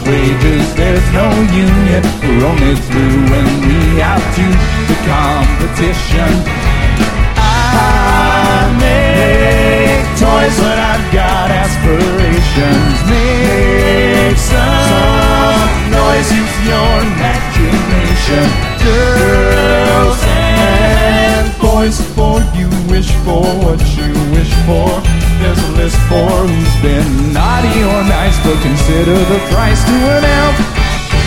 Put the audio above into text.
wages, there's no union. We're only through when we out to the competition. I make toys when I've got aspirations. Make some noise, use your imagination. Girls and boys, before you wish for what you wish for, there's a list for who's been naughty or nice, but consider the price to an elf.